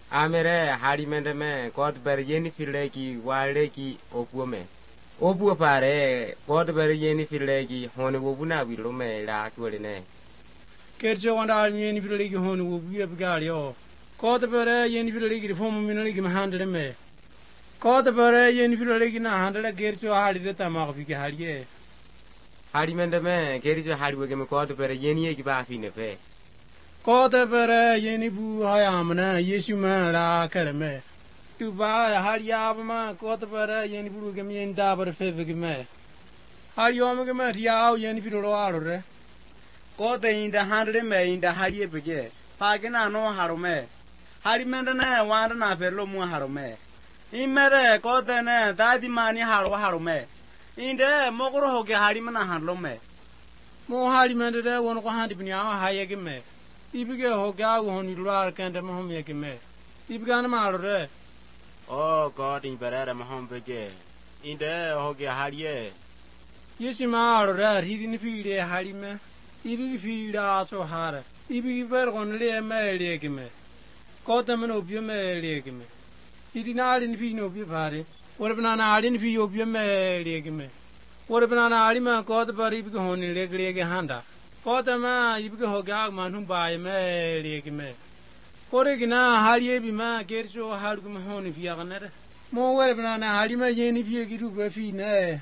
Amere Hadimendame, God very yeni filegi, wildegi, opume. Opu pare, God very yeni filegi, honeywooduna will me la Tueline. Kercho and all yeni filegi hon will be a gario. God the very yeni filegi, form minigim handle me. God the very yeni filegi na handle a gercho hard at the Marvika Hadie. Hadimendame, Gerija Hadwigam, God very yeni baffin. God the very yeni boo I am, Yeshuma la Kereme. To buy a Hadiabama, God the very yeni bugam in Dabar Fevigame. Hadiomagama, Yao yeni filore. God in the 100 me in the Hadie Brigade. Pagana no Harome. Hadimendana, one and a fellow Harome. In Mere, God then, Daddy Mani Harome. In the Mogoro Hadimana Harlome. More Hadimenda, one of 100 Hayagame. Ibiga Hoga on you lark and a Mahomekime. Ibigana Mare. Oh, God in Beretta Mahombe. In the Hoga Hadie. Yes, you are, he didn't feel a Hadime. Ibig feel also hard. Ibig were only a malegime. Caught them an opium legime. He did not in fee no party. What if an ardent fee opium legime? What if an alima caught the body begon in leg handa? Potama, you go gagman who buy a malegime. Porigina, Halie Bima, get you a hardgum hon if you are another. More where an alima yen if you get to a fee, nay.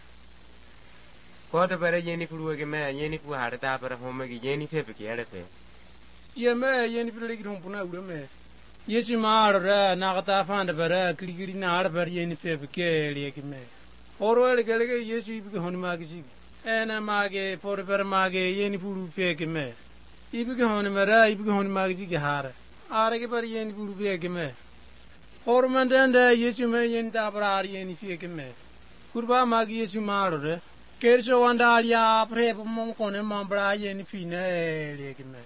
What a very yeni Furuagame, yeni who had a tapper home again, yeni February. Ye may yeni Puna. Yes, you are Nagata found a very clicking out of yeni February. Or yes, you become magazine. And a mage for a mage yeni Puru fake me. You become a mara, you become magazine hara. Aragabari yeni Puru fake me. Ormond and yes, you may yen tabra yeni fake me. Kurba magi yes, you marre. Kerso and Alia, prep Moncon and Mambra yen fine legime.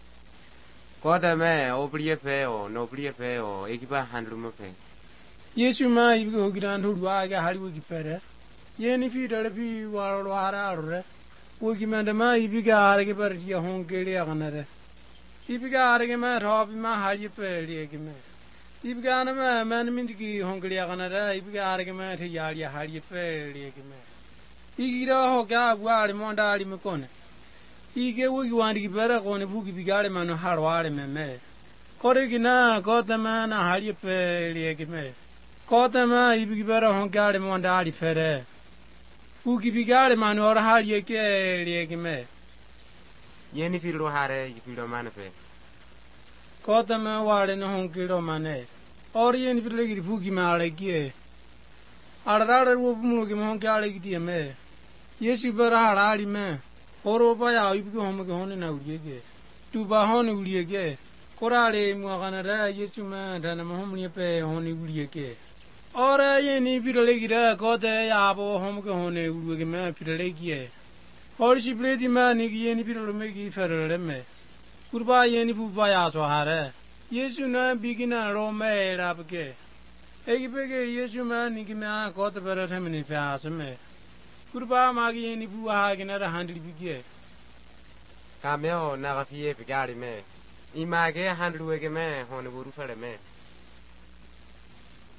God a man, obly fair, no bly fair, or Ekiba handlum of it. Yes, you may go grand who waga Hollywood fair. Yen if you tell if you are Wara, Wigimandama, if you got a giver your home another. If you got a gamer, hobby my high fair legime. If you got a man, Mindiki, hungry another, if you got a gamer, Yalia, high fair legime. He got a hogab, Mondali Macone. He gave you want to give better on a bookie begaman or hard me. Corrigina, got the man a high fair legime. Caught the man, he be better on Mondali fair. Bookie begaman or high legime. Yeni Fido Hare, if you don't manifest. Caught the man while in a home kilo mane. Or yen bookie malaki. I'd rather move him on Gallic me. Yes, you better hard man. Or by our you home again now, ye. To Bahoni will ye gay. Corale, Moganara, yes, you man, and a homely pay only will ye gay. Or any Pidalegira got the Yabo homegone will get man Pidalegia. Or she played the man, any people make it federal me. Goodbye, any poo by us or hare. Yes, you know, begin a Rome up gay. Egipege, yes, you man, Nikima got the better time if I ask me. Goodbye, Maggie, any poo hagging at 100 big. Cameo, Nagafie, Pigari me. Image 100 wig a man on the wood for a man.